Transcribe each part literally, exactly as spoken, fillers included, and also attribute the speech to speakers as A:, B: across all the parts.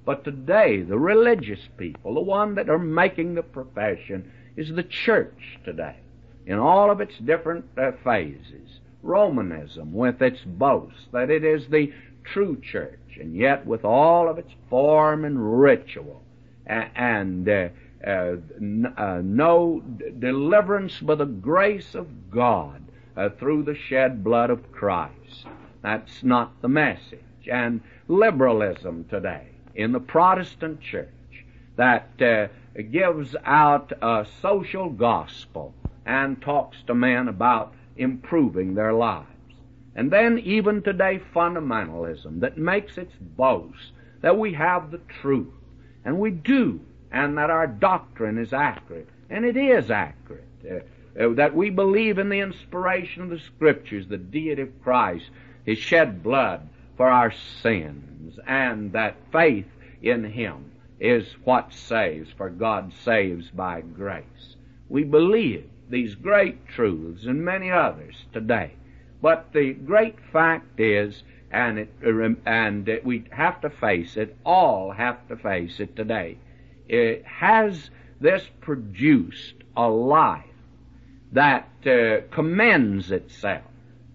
A: But today, the religious people, the one that are making the profession, is the church today, in all of its different uh, phases. Romanism, with its boast that it is the true church, and yet with all of its form and ritual, and, and uh, uh, n- uh, no d- deliverance by the grace of God uh, through the shed blood of Christ. That's not the message. And liberalism today in the Protestant church that uh, gives out a social gospel and talks to men about improving their lives. And then even today, fundamentalism that makes its boast that we have the truth, and we do, and that our doctrine is accurate, and it is accurate, uh, uh, that we believe in the inspiration of the Scriptures, the deity of Christ, His shed blood for our sins, and that faith in Him is what saves, for God saves by grace. We believe these great truths and many others today. But the great fact is, and it, and we have to face it, all have to face it today, it has this produced a life that uh, commends itself?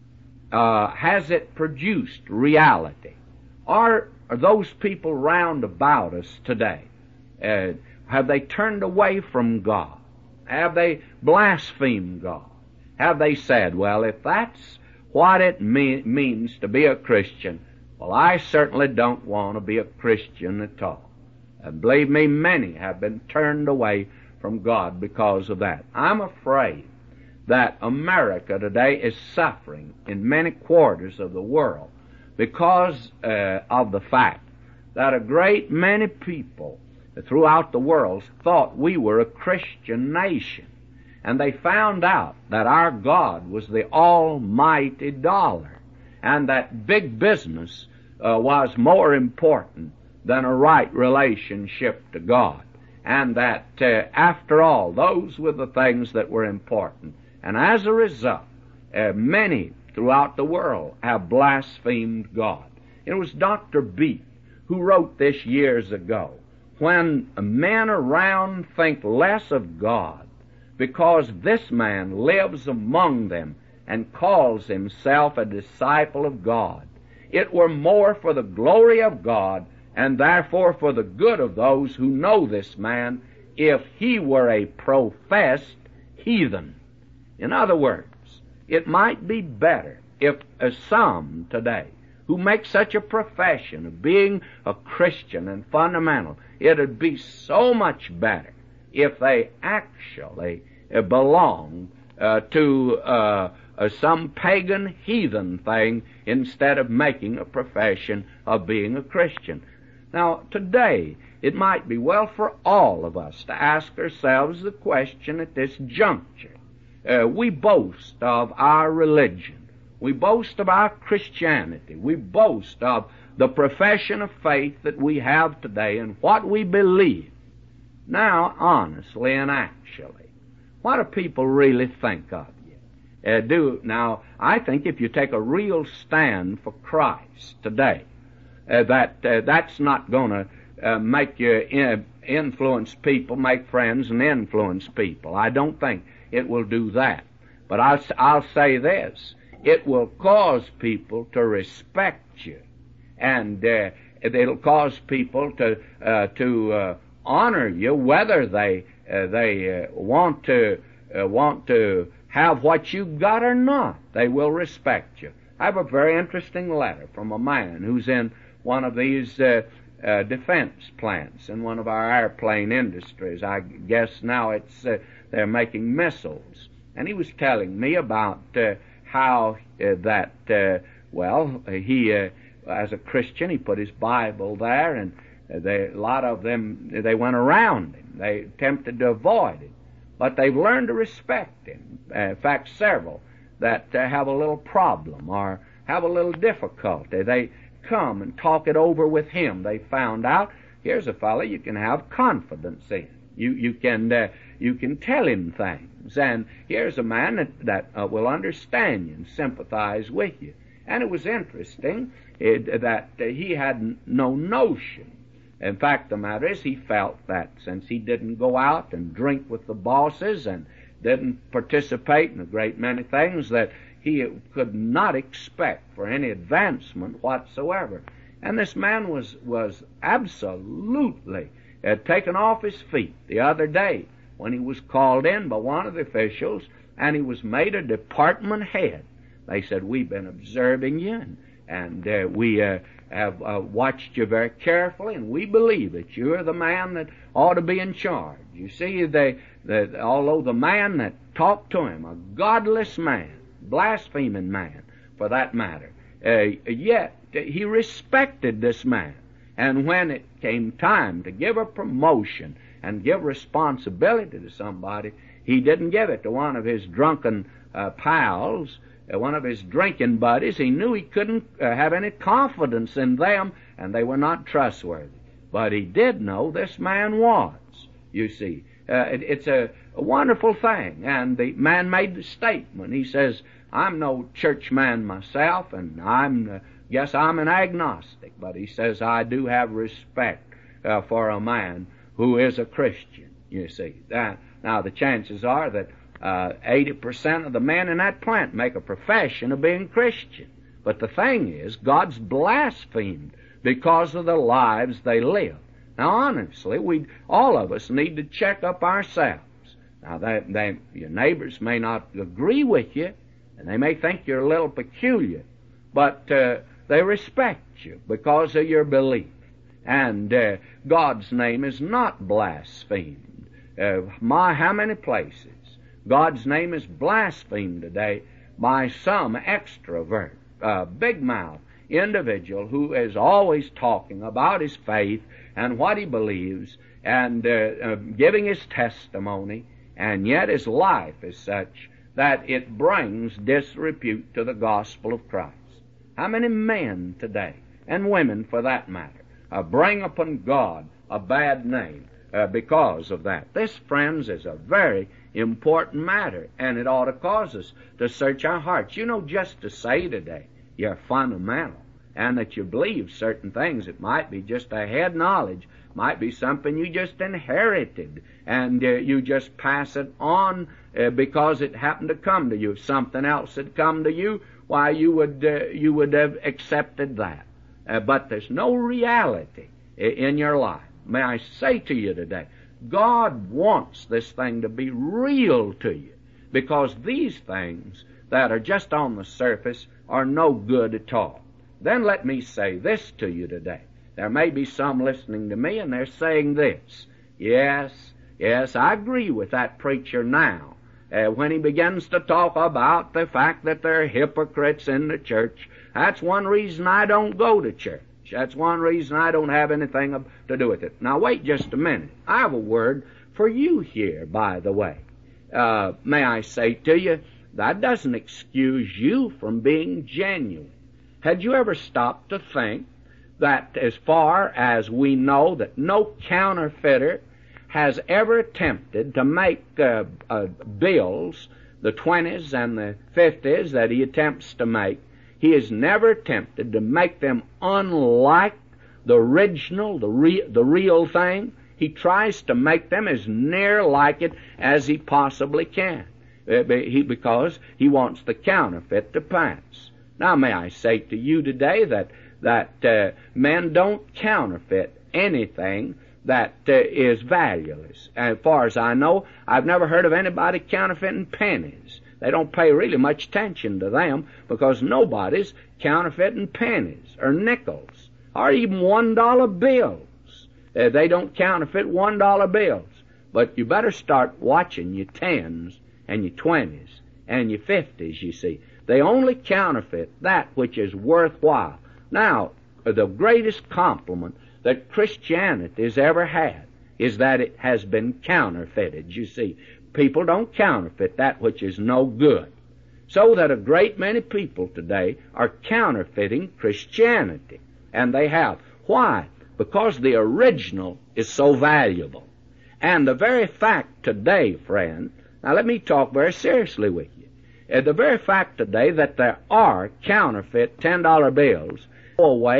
A: Uh, has it produced reality? Are, are those people round about us today, uh, have they turned away from God? Have they blasphemed God? Have they said, well, if that's what it me- means to be a Christian, well, I certainly don't want to be a Christian at all. And believe me, many have been turned away from God because of that. I'm afraid that America today is suffering in many quarters of the world because uh, of the fact that a great many people throughout the world thought we were a Christian nation. And they found out that our God was the almighty dollar, and that big business uh, was more important than a right relationship to God, and that uh, after all, those were the things that were important. And as a result, uh, many throughout the world have blasphemed God. It was Doctor Beat who wrote this years ago, when men around think less of God because this man lives among them and calls himself a disciple of God, it were more for the glory of God and therefore for the good of those who know this man if he were a professed heathen. In other words, it might be better if uh, some today who make such a profession of being a Christian and fundamental, it would be so much better if they actually uh, belonged uh, to uh, uh, some pagan heathen thing instead of making a profession of being a Christian. Now, today, it might be well for all of us to ask ourselves the question at this juncture. Uh, we boast of our religion. We boast of our Christianity. We boast of the profession of faith that we have today and what we believe. Now, honestly and actually, what do people really think of you? Uh, do now, I think if you take a real stand for Christ today, uh, that uh, that's not going to uh, make you in, influence people, make friends, and influence people. I don't think it will do that. But I'll, I'll say this. It will cause people to respect you, and uh, it'll cause people to uh, to uh, honor you, whether they uh, they uh, want to uh, want to have what you got or not. They will respect you. I have a very interesting letter from a man who's in one of these uh, uh, defense plants in one of our airplane industries. I guess now it's uh, they're making missiles, and he was telling me about Uh, how uh, that, uh, well, uh, he, uh, as a Christian, he put his Bible there, and uh, they, a lot of them, they went around him. They attempted to avoid him. But they've learned to respect him. Uh, in fact, several that uh, have a little problem or have a little difficulty, they come and talk it over with him. They found out, here's a fellow you can have confidence in. You, you can, uh, you can tell him things. And here's a man that, that uh, will understand you and sympathize with you. And it was interesting it, that uh, he had no notion In fact, the matter is he felt that since he didn't go out and drink with the bosses and didn't participate in a great many things, that he could not expect for any advancement whatsoever. And this man was, was absolutely uh, taken off his feet the other day when he was called in by one of the officials and he was made a department head. They said, "We've been observing you and, and uh, we uh, have uh, watched you very carefully, and we believe that you're the man that ought to be in charge." You see, they, they, although the man that talked to him, a godless man, blaspheming man for that matter, uh, yet he respected this man. And when it came time to give a promotion and give responsibility to somebody, he didn't give it to one of his drunken uh, pals, uh, one of his drinking buddies. He knew he couldn't uh, have any confidence in them, and they were not trustworthy. But he did know this man was, you see. Uh, it, it's a, a wonderful thing. And the man made the statement. He says, "I'm no church man myself, and I'm, uh, guess I'm an agnostic." But he says, "I do have respect uh, for a man who is a Christian," you see. That, now, the chances are that uh, eighty percent of the men in that plant make a profession of being Christian. But the thing is, God's blasphemed because of the lives they live. Now, honestly, we all of us need to check up ourselves. Now, they, they, your neighbors may not agree with you, and they may think you're a little peculiar, but uh, they respect you because of your belief. And uh, God's name is not blasphemed. Uh, my, how many places God's name is blasphemed today by some extrovert, uh, big-mouth individual who is always talking about his faith and what he believes and uh, uh, giving his testimony, and yet his life is such that it brings disrepute to the gospel of Christ. How many men today, and women for that matter, uh, bring upon God a bad name uh, because of that? This, friends, is a very important matter, and it ought to cause us to search our hearts. You know, just to say today you're fundamental and that you believe certain things, it might be just a head knowledge, might be something you just inherited, and uh, you just pass it on uh, because it happened to come to you. If something else had come to you, why, you would uh, you would have accepted that. Uh, but there's no reality in your life. May I say to you today, God wants this thing to be real to you, because these things that are just on the surface are no good at all. Then let me say this to you today. There may be some listening to me and they're saying this, yes, yes, I agree with that preacher now. Uh, when he begins to talk about the fact that there are hypocrites in the church, that's one reason I don't go to church. That's one reason I don't have anything to do with it. Now, wait just a minute. I have a word for you here, by the way. Uh, may I say to you, that doesn't excuse you from being genuine. Had you ever stopped to think that as far as we know that no counterfeiter has ever attempted to make uh, uh, bills, the twenties and the fifties that he attempts to make, he has never attempted to make them unlike the original, the, re- the real thing. He tries to make them as near like it as he possibly can, uh, he, because he wants the counterfeit to pass. Now, may I say to you today that that uh, men don't counterfeit anything that uh, is valueless. As far as I know, I've never heard of anybody counterfeiting pennies. They don't pay really much attention to them because nobody's counterfeiting pennies or nickels or even one-dollar bills. Uh, they don't counterfeit one-dollar bills. But you better start watching your tens and your twenties and your fifties, you see. They only counterfeit that which is worthwhile. Now, the greatest compliment that Christianity has ever had is that it has been counterfeited, you see. People don't counterfeit that which is no good. So that a great many people today are counterfeiting Christianity. And they have. Why? Because the original is so valuable. And the very fact today, friend, now let me talk very seriously with you. Uh, the very fact today that there are counterfeit ten-dollar bills go away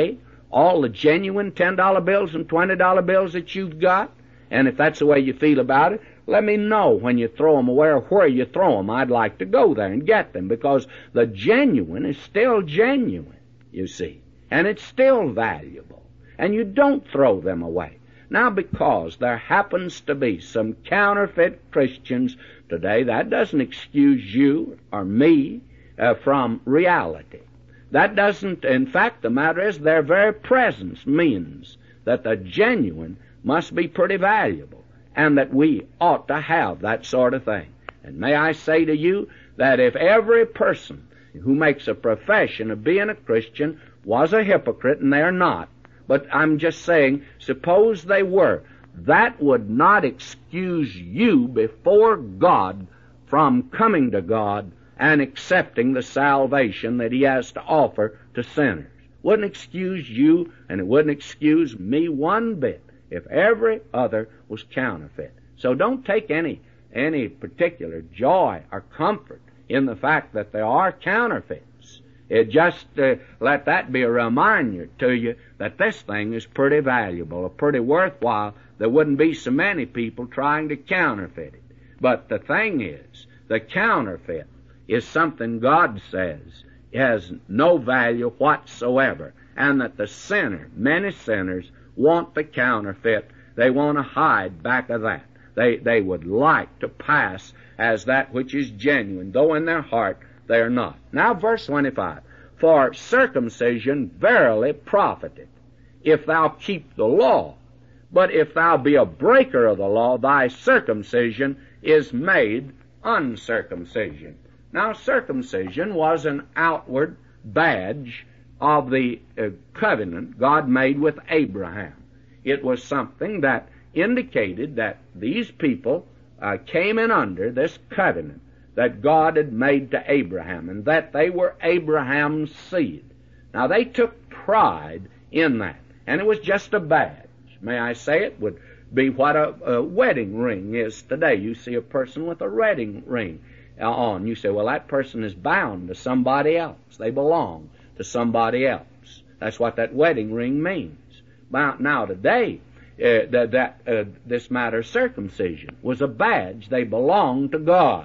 A: all the genuine ten dollar bills and twenty dollar bills that you've got? And if that's the way you feel about it, let me know when you throw them away or where you throw them. I'd like to go there and get them, because the genuine is still genuine, you see, and it's still valuable, and you don't throw them away. Now, because there happens to be some counterfeit Christians today, that doesn't excuse you or me uh, from reality. That doesn't, in fact, the matter is their very presence means that the genuine must be pretty valuable, and that we ought to have that sort of thing. And may I say to you that if every person who makes a profession of being a Christian was a hypocrite, and they're not, but I'm just saying, suppose they were, that would not excuse you before God from coming to God and accepting the salvation that He has to offer to sinners. Wouldn't excuse you, and it wouldn't excuse me one bit if every other was counterfeit. So don't take any any particular joy or comfort in the fact that there are counterfeits. It just uh, let that be a reminder to you that this thing is pretty valuable, or pretty worthwhile. There wouldn't be so many people trying to counterfeit it. But the thing is, the counterfeit is something God says has no value whatsoever, and that the sinner, many sinners, want the counterfeit. They want to hide back of that. They they would like to pass as that which is genuine, though in their heart they are not. Now, verse twenty-five, for circumcision verily profiteth, if thou keep the law. But if thou be a breaker of the law, thy circumcision is made uncircumcision. Now, circumcision was an outward badge of the uh, covenant God made with Abraham. It was something that indicated that these people uh, came in under this covenant that God had made to Abraham, and that they were Abraham's seed. Now, they took pride in that, and it was just a badge. May I say it would be what a, a wedding ring is today. You see a person with a wedding ring on. You say, well, that person is bound to somebody else. They belong to somebody else. That's what that wedding ring means. Now, today, uh, that, that uh, this matter of circumcision was a badge. They belonged to God.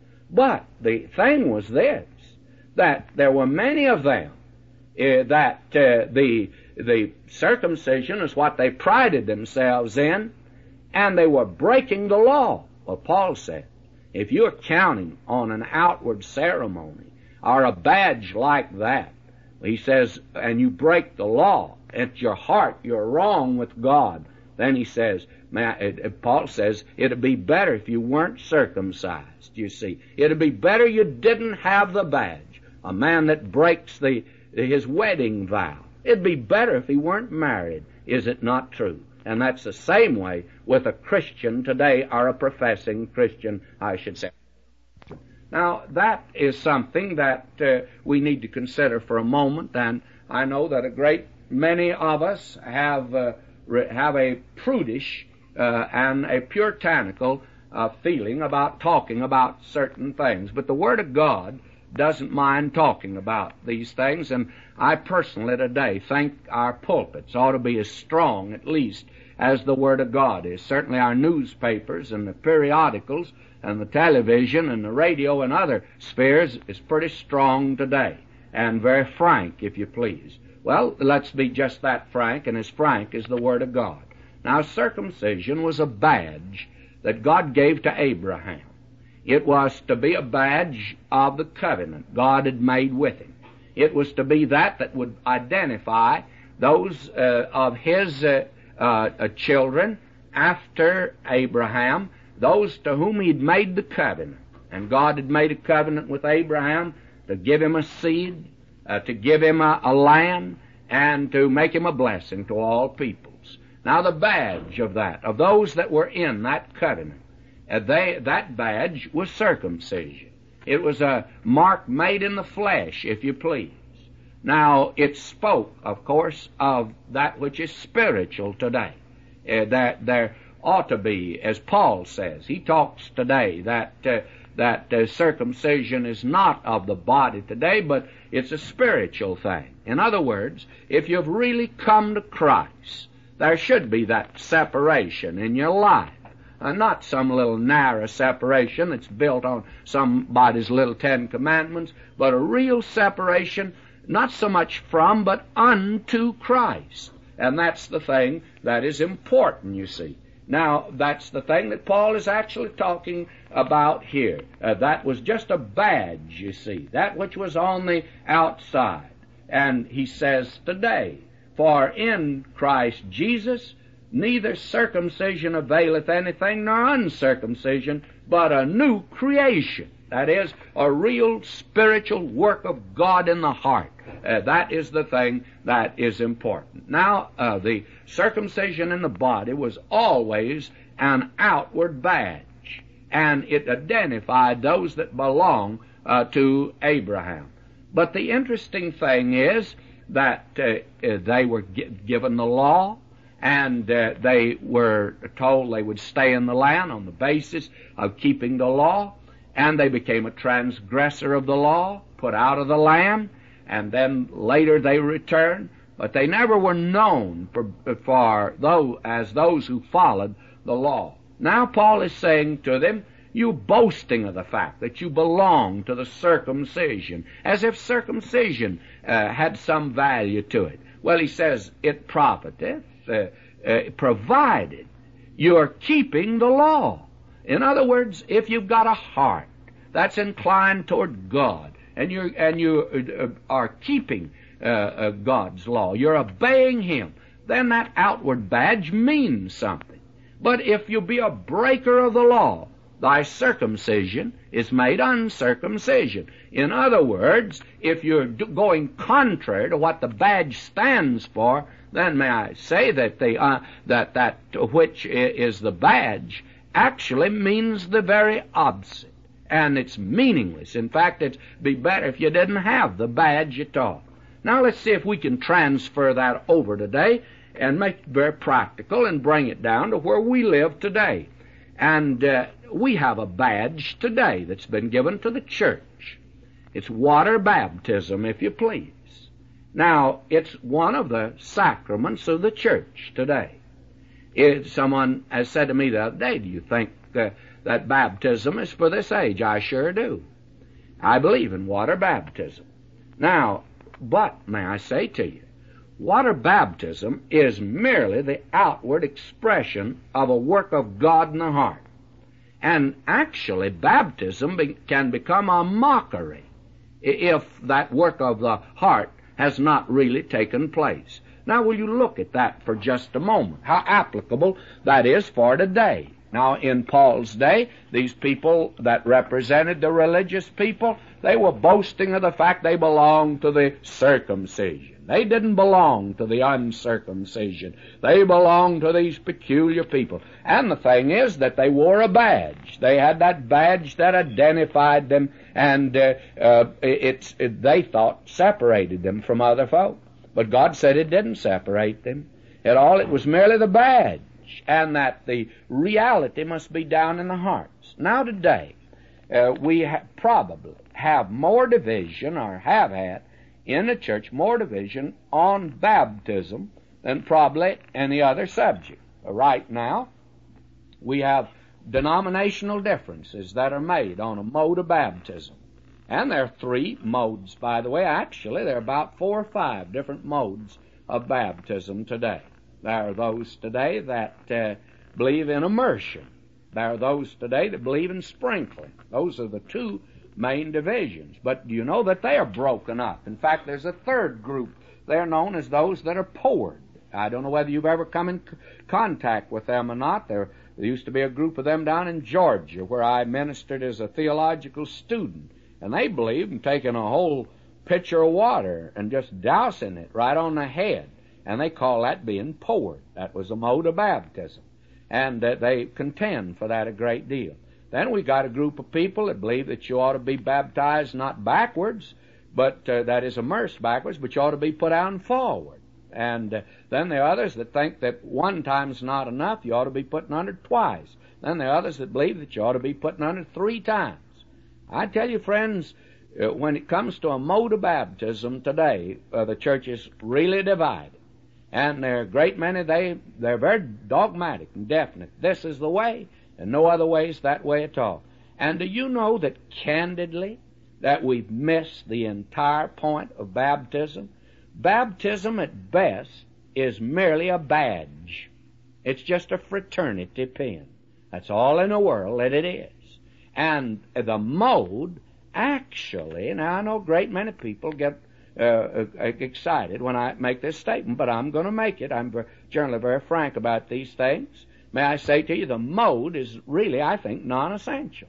A: But the thing was this, that there were many of them uh, that uh, the the circumcision is what they prided themselves in, and they were breaking the law. Well, Paul said, if you're counting on an outward ceremony or a badge like that, he says, and you break the law, at your heart you're wrong with God, then he says, Paul says, it'd be better if you weren't circumcised, you see. It'd be better you didn't have the badge. A man that breaks the his wedding vow, it'd be better if he weren't married. Is it not true? And that's the same way with a Christian today, or a professing Christian, I should say. Now, that is something that uh, we need to consider for a moment, and I know that a great many of us have uh, have a prudish uh, and a puritanical uh, feeling about talking about certain things. But the Word of God doesn't mind talking about these things, and I personally today think our pulpits ought to be as strong, at least, as the Word of God is. Certainly our newspapers and the periodicals and the television and the radio and other spheres is pretty strong today, and very frank, if you please. Well, let's be just that frank, and as frank as the Word of God. Now, circumcision was a badge that God gave to Abraham. It was to be a badge of the covenant God had made with him. It was to be that that would identify those uh, of his uh, uh, children after Abraham, those to whom he'd made the covenant. And God had made a covenant with Abraham to give him a seed, uh, to give him a, a land, and to make him a blessing to all peoples. Now, the badge of that, of those that were in that covenant, uh, they, that badge was circumcision. It was a mark made in the flesh, if you please. Now, it spoke, of course, of that which is spiritual today. Uh, that there ought to be, as Paul says, he talks today that uh, that uh, circumcision is not of the body today, but it's a spiritual thing. In other words, if you've really come to Christ, there should be that separation in your life. Uh, not some little narrow separation that's built on somebody's little Ten Commandments, but a real separation, not so much from, but unto Christ. And that's the thing that is important, you see. Now, that's the thing that Paul is actually talking about here. Uh, that was just a badge, you see, that which was on the outside. And he says today, for in Christ Jesus neither circumcision availeth anything nor uncircumcision, but a new creation. That is, a real spiritual work of God in the heart. Uh, that is the thing that is important. Now, uh, the circumcision in the body was always an outward badge, and it identified those that belong uh, to Abraham. But the interesting thing is that uh, uh, they were gi- given the law, and uh, they were told they would stay in the land on the basis of keeping the law, and they became a transgressor of the law, put out of the land, and then later they returned, but they never were known for, for those, as those who followed the law. Now Paul is saying to them, you boasting of the fact that you belong to the circumcision, as if circumcision uh, had some value to it. Well, he says, it profiteth, uh, uh, provided you are keeping the law. In other words, if you've got a heart that's inclined toward God, and you and you uh, are keeping uh, uh, God's law, you're obeying Him, then that outward badge means something. But if you be a breaker of the law, thy circumcision is made uncircumcision. In other words, if you're going contrary to what the badge stands for, then may I say that the uh, that that which is the badge actually means the very opposite, and it's meaningless. In fact, it'd be better if you didn't have the badge at all. Now let's see if we can transfer that over today and make it very practical and bring it down to where we live today. And uh, we have a badge today that's been given to the church. It's water baptism, if you please. Now, it's one of the sacraments of the church today. It, someone has said to me the other day, do you think uh, that baptism is for this age? I sure do. I believe in water baptism. Now, but may I say to you, water baptism is merely the outward expression of a work of God in the heart. And actually, baptism be- can become a mockery if that work of the heart has not really taken place. Now, will you look at that for just a moment, how applicable that is for today. Now, in Paul's day, these people that represented the religious people, they were boasting of the fact they belonged to the circumcision. They didn't belong to the uncircumcision. They belonged to these peculiar people. And the thing is that they wore a badge. They had that badge that identified them, and uh, uh, it's, it, they thought separated them from other folk. But God said it didn't separate them at all. It was merely the badge, and that the reality must be down in the hearts. Now today, uh, we ha- probably have more division, or have had, in the church, more division on baptism than probably any other subject. Right now, we have denominational differences that are made on a mode of baptism. And there are three modes, by the way. Actually, there are about four or five different modes of baptism today. There are those today that uh, believe in immersion. There are those today that believe in sprinkling. Those are the two main divisions. But do you know that they are broken up? In fact, there's a third group. They're known as those that are poured. I don't know whether you've ever come in c- contact with them or not. There, there used to be a group of them down in Georgia where I ministered as a theological student. And they believed in taking a whole pitcher of water and just dousing it right on the head. And they call that being poured. That was a mode of baptism. And uh, they contend for that a great deal. Then we got a group of people that believe that you ought to be baptized not backwards, but uh, that is immersed backwards, but you ought to be put out and forward. And uh, then there are others that think that one time's not enough, you ought to be put under twice. Then there are others that believe that you ought to be put under three times. I tell you, friends, uh, when it comes to a mode of baptism today, uh, the church is really divided. And there are a great many, they, they're very dogmatic and definite. This is the way, and no other way is that way at all. And do you know that candidly, that we've missed the entire point of baptism? Baptism at best is merely a badge. It's just a fraternity pin. That's all in the world that it is. And the mode, actually, now I know a great many people get uh, excited when I make this statement, but I'm going to make it. I'm generally very frank about these things. May I say to you, the mode is really, I think, non-essential.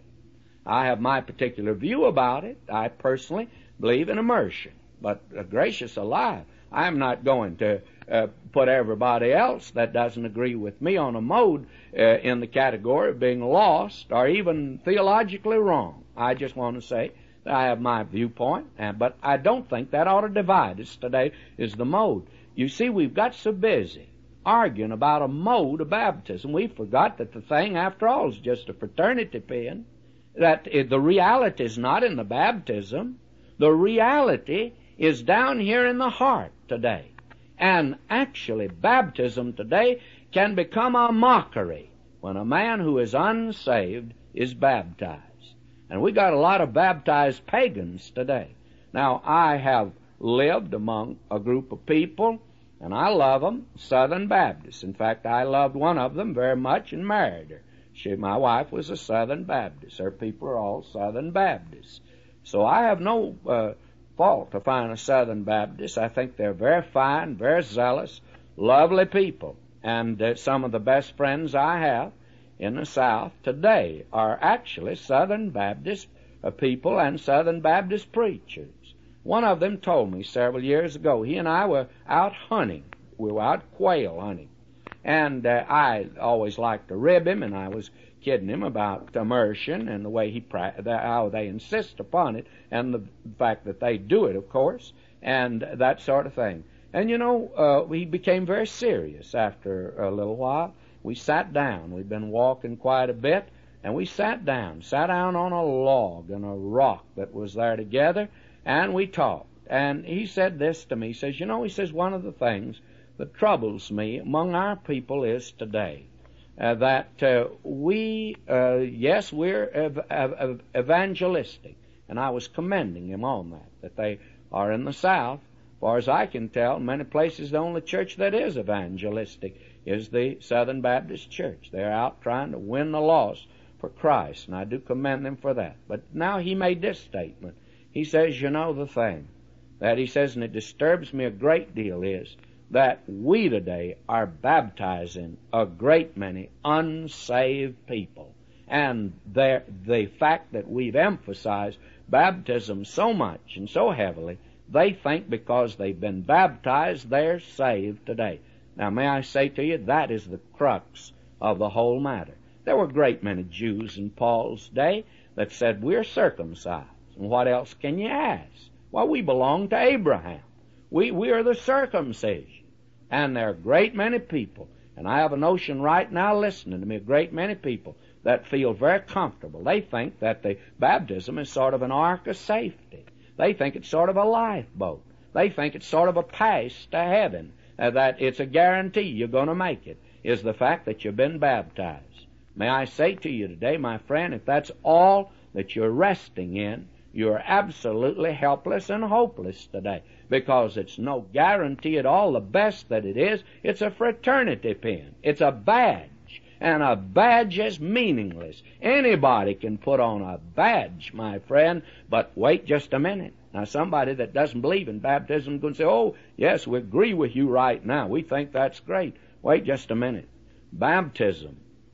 A: I have my particular view about it. I personally believe in immersion. But uh, gracious alive, I'm not going to uh, put everybody else that doesn't agree with me on a mode uh, in the category of being lost or even theologically wrong. I just want to say that I have my viewpoint, and, but I don't think that ought to divide us today is the mode. You see, we've got so busy arguing about a mode of baptism, we forgot that the thing, after all, is just a fraternity pin, that it, the reality is not in the baptism. The reality is down here in the heart today. And actually, baptism today can become a mockery when a man who is unsaved is baptized. And we got a lot of baptized pagans today. Now, I have lived among a group of people, and I love them, Southern Baptists. In fact, I loved one of them very much and married her. She, my wife was a Southern Baptist. Her people are all Southern Baptists. So I have no uh, fault to find a Southern Baptist. I think they're very fine, very zealous, lovely people. And uh, some of the best friends I have in the South today are actually Southern Baptist uh, people and Southern Baptist preachers. One of them told me several years ago, he and I were out hunting. We were out quail hunting. And uh, I always liked to rib him, and I was kidding him about immersion and the way he, pra- how they insist upon it, and the fact that they do it, of course, and that sort of thing. And, you know, uh, he became very serious after a little while. We sat down. We'd been walking quite a bit, and we sat down, sat down on a log and a rock that was there together, and we talked. And he said this to me. He says, you know, he says, one of the things that troubles me among our people is today uh, that uh, we, uh, yes, we're ev- ev- evangelistic. And I was commending him on that, that they are in the South. As far as I can tell, many places the only church that is evangelistic is the Southern Baptist Church. They're out trying to win the lost for Christ, and I do commend them for that. But now he made this statement. He says, you know the thing that he says, and it disturbs me a great deal, is that we today are baptizing a great many unsaved people. And the fact that we've emphasized baptism so much and so heavily, they think because they've been baptized, they're saved today. Now, may I say to you, that is the crux of the whole matter. There were a great many Jews in Paul's day that said, we're circumcised. And what else can you ask? Well, we belong to Abraham. We, we are the circumcision. And there are a great many people, and I have a notion right now listening to me, a great many people that feel very comfortable. They think that the baptism is sort of an ark of safety. They think it's sort of a lifeboat. They think it's sort of a pass to heaven, uh, that it's a guarantee you're going to make it, is the fact that you've been baptized. May I say to you today, my friend, if that's all that you're resting in, you're absolutely helpless and hopeless today, because it's no guarantee at all. The best that it is, it's a fraternity pin. It's a badge, and a badge is meaningless. Anybody can put on a badge, my friend, but wait just a minute. Now, somebody that doesn't believe in baptism is going to say, oh, yes, we agree with you right now. We think that's great. Wait just a minute. Baptism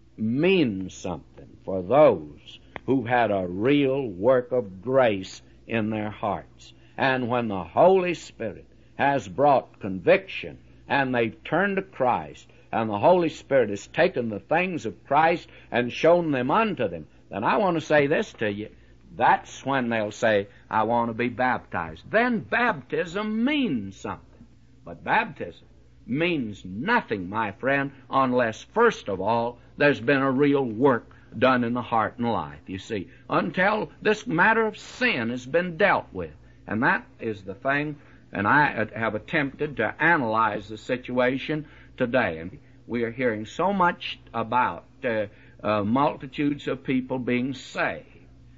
A: means something for those who had a real work of grace in their hearts. And when the Holy Spirit has brought conviction and they've turned to Christ, and the Holy Spirit has taken the things of Christ and shown them unto them, then I want to say this to you. That's when they'll say, I want to be baptized. Then baptism means something. But baptism means nothing, my friend, unless, first of all, there's been a real work done in the heart and life, you see, until this matter of sin has been dealt with. And that is the thing, and I have attempted to analyze the situation today. And we are hearing so much about uh, uh, multitudes of people being saved.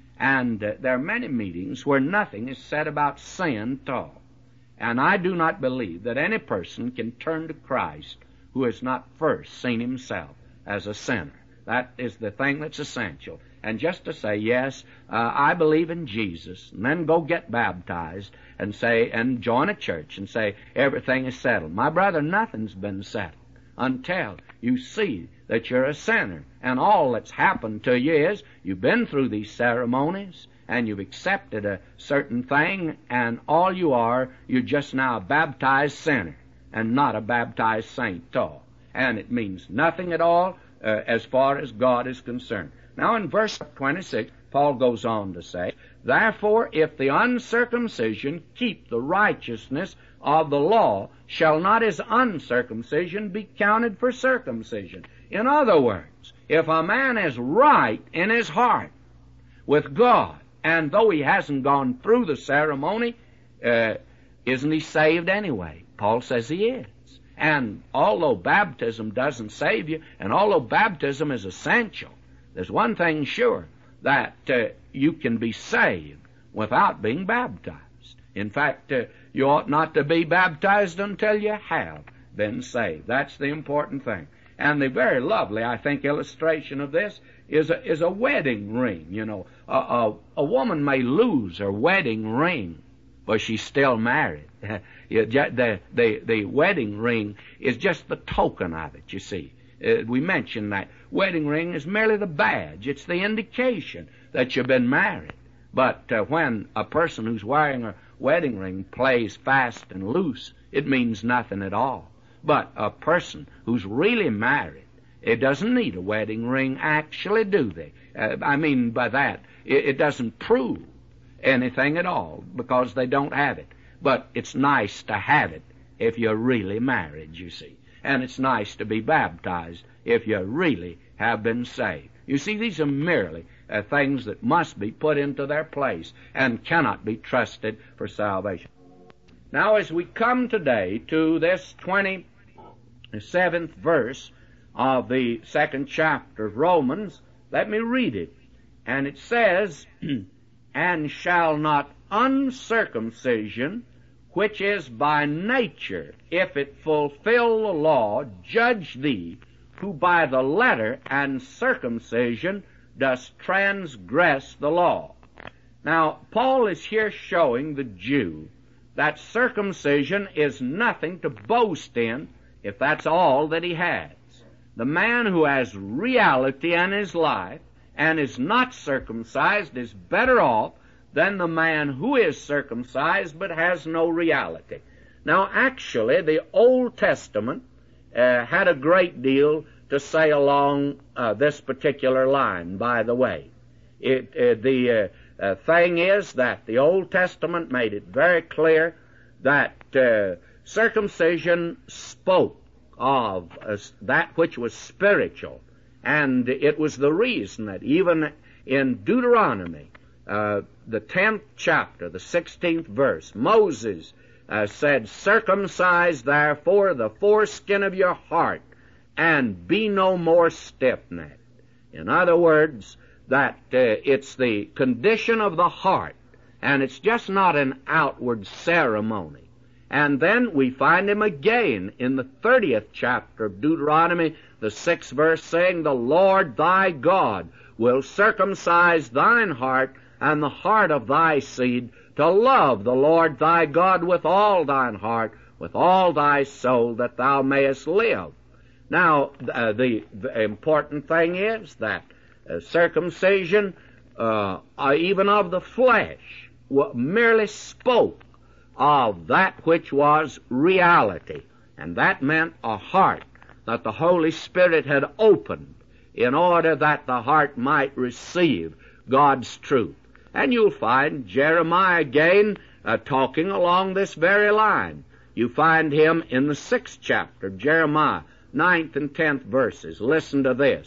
A: And uh, there are many meetings where nothing is said about sin at all. And I do not believe that any person can turn to Christ who has not first seen himself as a sinner. That is the thing that's essential. And just to say, yes, uh, I believe in Jesus, and then go get baptized and say, and join a church and say, everything is settled. My brother, nothing's been settled until you see that you're a sinner. And all that's happened to you is you've been through these ceremonies and you've accepted a certain thing, and all you are, you're just now a baptized sinner and not a baptized saint at all. And it means nothing at all uh, as far as God is concerned. Now in verse twenty-six, Paul goes on to say, therefore, if the uncircumcision keep the righteousness of the law, shall not his uncircumcision be counted for circumcision? In other words, if a man is right in his heart with God, and though he hasn't gone through the ceremony, uh, isn't he saved anyway? Paul says he is. And although baptism doesn't save you, and although baptism is essential, there's one thing sure, that uh, you can be saved without being baptized. In fact, uh, you ought not to be baptized until you have been saved. That's the important thing. And the very lovely, I think, illustration of this is a, is a wedding ring. You know, a, a, a woman may lose her wedding ring, but she's still married. the, the, the wedding ring is just the token of it, you see. Uh, we mentioned that. Wedding ring is merely the badge. It's the indication that you've been married. But uh, when a person who's wearing a wedding ring plays fast and loose, it means nothing at all. But a person who's really married, it doesn't need a wedding ring, actually, do they? Uh, I mean by that, it, it doesn't prove anything at all because they don't have it. But it's nice to have it if you're really married, you see. And it's nice to be baptized if you really have been saved. You see, these are merely uh, things that must be put into their place and cannot be trusted for salvation. Now, as we come today to this twenty-seventh verse of the second chapter of Romans, let me read it. And it says, and shall not uncircumcision, which is by nature, if it fulfill the law, judge thee, who by the letter and circumcision dost transgress the law. Now, Paul is here showing the Jew that circumcision is nothing to boast in if that's all that he has. The man who has reality in his life and is not circumcised is better off than the man who is circumcised but has no reality. Now, actually, the Old Testament uh, had a great deal to say along uh, this particular line, by the way. It, uh, the uh, uh, thing is that the Old Testament made it very clear that uh, circumcision spoke of uh, that which was spiritual, and it was the reason that even in Deuteronomy, uh, the tenth chapter, the sixteenth verse, Moses uh, said, circumcise therefore the foreskin of your heart, and be no more stiff-necked. In other words, that uh, it's the condition of the heart, and it's just not an outward ceremony. And then we find him again in the thirtieth chapter of Deuteronomy, the sixth verse, saying, the Lord thy God will circumcise thine heart and the heart of thy seed, to love the Lord thy God with all thine heart, with all thy soul, that thou mayest live. Now, uh, the, the important thing is that uh, circumcision, uh, uh, even of the flesh, merely spoke of that which was reality. And that meant a heart that the Holy Spirit had opened in order that the heart might receive God's truth. And you'll find Jeremiah again uh, talking along this very line. You find him in the sixth chapter of Jeremiah, ninth and tenth verses. Listen to this.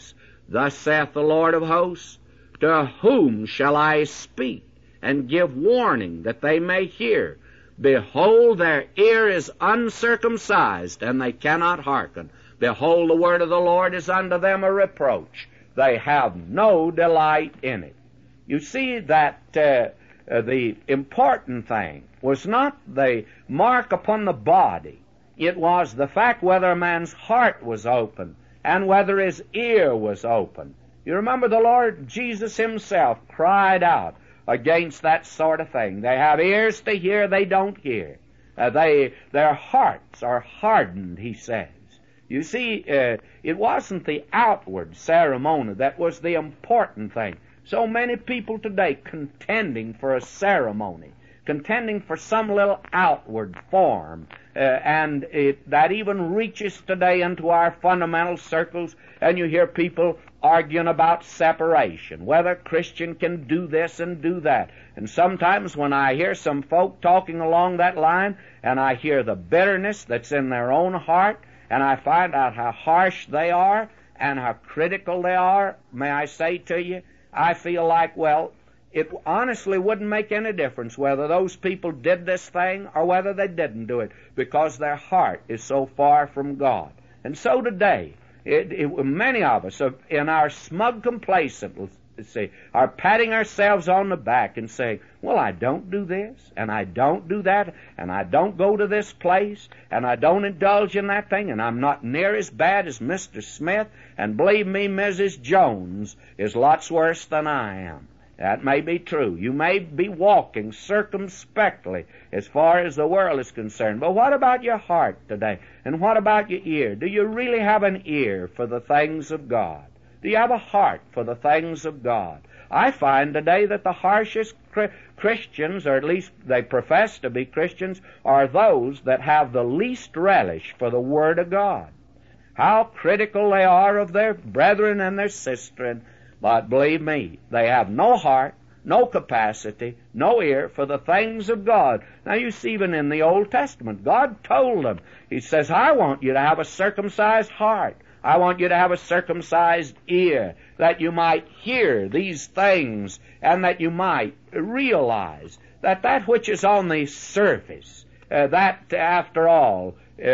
A: Thus saith the Lord of hosts, to whom shall I speak, and give warning that they may hear? Behold, their ear is uncircumcised, and they cannot hearken. Behold, the word of the Lord is unto them a reproach. They have no delight in it. You see that uh, uh, the important thing was not the mark upon the body. It was the fact whether a man's heart was open and whether his ear was open. You remember the Lord Jesus himself cried out against that sort of thing. They have ears to hear, they don't hear. Uh, they, their hearts are hardened, he says. You see, uh, it wasn't the outward ceremony that was the important thing. So many people today contending for a ceremony, contending for some little outward form, uh, and it, that even reaches today into our fundamental circles, and you hear people arguing about separation, whether a Christian can do this and do that. And sometimes when I hear some folk talking along that line, and I hear the bitterness that's in their own heart, and I find out how harsh they are and how critical they are, may I say to you, I feel like, well, it honestly wouldn't make any difference whether those people did this thing or whether they didn't do it, because their heart is so far from God. And so today, it, it, many of us, are in our smug complacence, let's see, are patting ourselves on the back and saying, well, I don't do this, and I don't do that, and I don't go to this place, and I don't indulge in that thing, and I'm not near as bad as Mister Smith, and believe me, Missus Jones is lots worse than I am. That may be true. You may be walking circumspectly as far as the world is concerned. But what about your heart today? And what about your ear? Do you really have an ear for the things of God? Do you have a heart for the things of God? I find today that the harshest Christians, or at least they profess to be Christians, are those that have the least relish for the Word of God. How critical they are of their brethren and their sistren. But believe me, they have no heart, no capacity, no ear for the things of God. Now you see, even in the Old Testament, God told them, He says, I want you to have a circumcised heart. I want you to have a circumcised ear, that you might hear these things, and that you might realize that that which is on the surface, uh, that, after all, uh,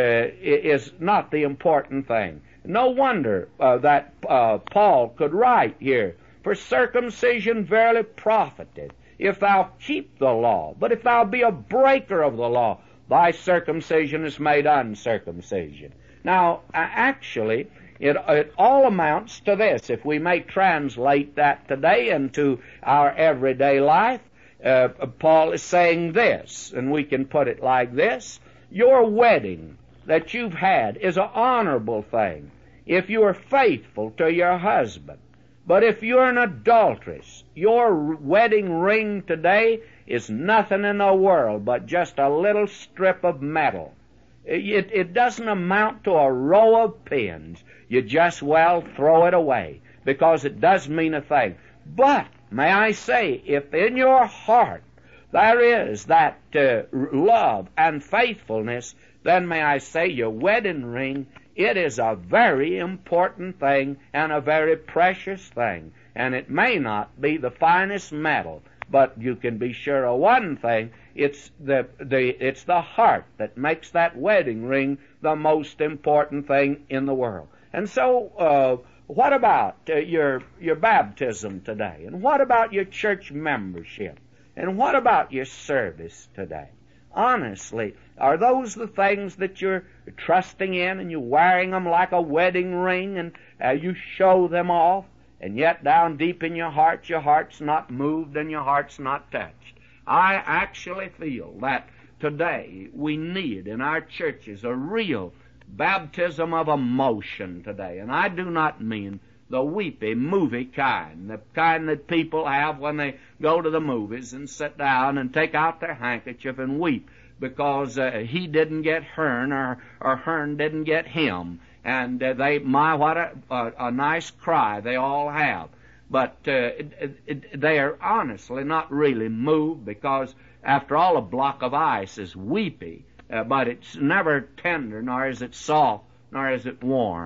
A: is not the important thing. No wonder uh, that uh, Paul could write here, for circumcision verily profiteth, if thou keep the law. But if thou be a breaker of the law, thy circumcision is made uncircumcision. Now, uh, actually, it, it all amounts to this. If we may translate that today into our everyday life, uh, Paul is saying this, and we can put it like this. Your wedding that you've had is an honorable thing if you are faithful to your husband. But if you're an adulteress, your wedding ring today is nothing in the world but just a little strip of metal. It, it doesn't amount to a row of pins. You just well throw it away, because it does mean a thing. But, may I say, if in your heart there is that uh, love and faithfulness, then may I say your wedding ring, it is a very important thing and a very precious thing. And it may not be the finest metal, but you can be sure of one thing, it's the, the, it's the heart that makes that wedding ring the most important thing in the world. And so, uh, what about uh, your, your baptism today? And what about your church membership? And what about your service today? Honestly, are those the things that you're trusting in, and you're wearing them like a wedding ring, and uh, you show them off, and yet down deep in your heart, your heart's not moved and your heart's not touched? I actually feel that today we need in our churches a real baptism of emotion today. And I do not mean the weepy movie kind, the kind that people have when they go to the movies and sit down and take out their handkerchief and weep because uh, he didn't get Hearn, or, or Hearn didn't get him. And uh, they, my, what a, a, a nice cry they all have. But uh, it, it, they are honestly not really moved, because, after all, a block of ice is weepy, uh, but it's never tender, nor is it soft, nor is it warm.